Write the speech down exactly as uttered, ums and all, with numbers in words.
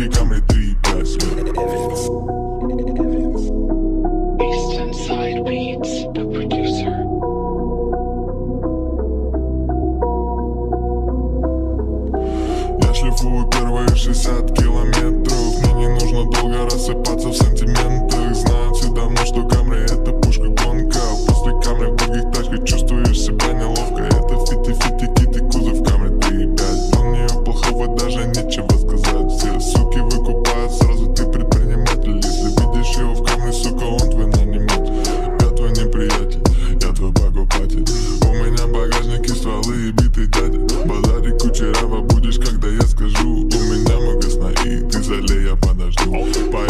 Камри три и пять. Eastern Side Beats, the producer. Я шлифую первые шестьдесят километров. Мне не нужно долго рассыпаться в сантиментах. Знаю все давно, что Камри это пушка гонка. После Камри в других тачках чувствуешь себя неловко. Это фити-фити кит и кузов Камри три и пять. Он нее плохого даже нечего сказать. Все суки выкупают, сразу ты предприниматель. Если видишь его в Камри, сука, он твой наниматель. Я твой неприятель, я твой покупатель. У меня в багажнике стволы и битый дядя. Базари кучерава будешь, когда я скажу. У меня много сна и ты залей, я подожду.